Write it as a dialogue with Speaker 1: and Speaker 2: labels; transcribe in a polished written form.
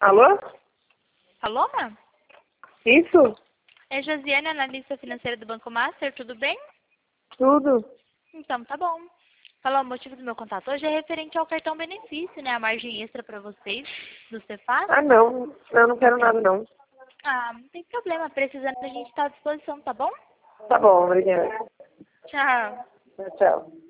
Speaker 1: Alô?
Speaker 2: Alô, Má?
Speaker 1: Isso?
Speaker 2: É Josiane, analista financeira do Banco Master, tudo bem?
Speaker 1: Tudo?
Speaker 2: Então, tá bom. Falou, o motivo do meu contato hoje é referente ao cartão benefício, né? A margem extra para vocês do Cefaz.
Speaker 1: Ah, não. Eu não quero nada, não.
Speaker 2: Ah, não tem problema. Precisando, a gente está à disposição, tá bom?
Speaker 1: Tá bom, obrigada.
Speaker 2: Tchau.
Speaker 1: Tchau.